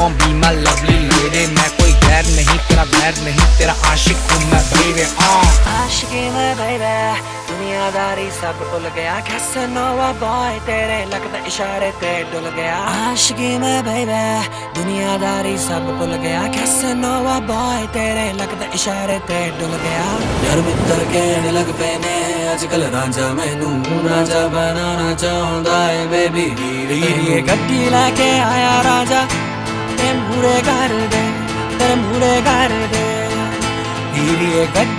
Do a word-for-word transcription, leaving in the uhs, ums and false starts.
on be my lovely lady। मैं कोई गैर नहीं तेरा वैर नहीं, तेरा आशिक हूँ मैं baby। आशिकी में baby, दुनियादारी सब भूल गया। कैसनोवा बॉय तेरे लगते इशारे ते डुल गया। आशिकी में baby, दुनियादारी सब भूल गया। कैसनोवा बॉय तेरे लगते इशारे ते डुल गया। यार मित्र कहने लग पैने अजकल रांझा मैनू राजा बनाना चाहता है बेबी। ये गड्डी लेके आया राजा, ते मूरे कर दे, तेरे मूरे कर दे। ये गड्डी